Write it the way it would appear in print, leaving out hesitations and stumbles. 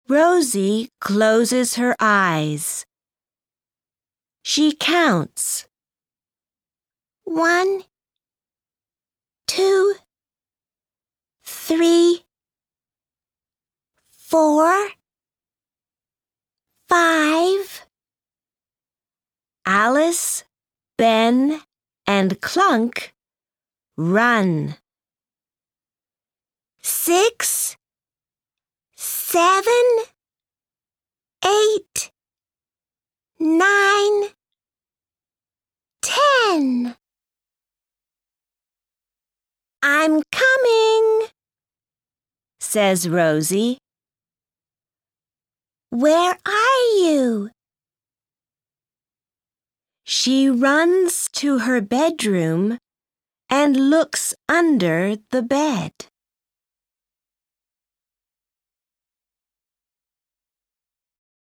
Rosie closes her eyes. She counts. 1, 2, 3, 4, 5. Alice, Ben, and Clunk run. 6, 7, 8, 9, 10. "I'm coming," says Rosie. "Where are you?" She runs to her bedroom and looks under the bed.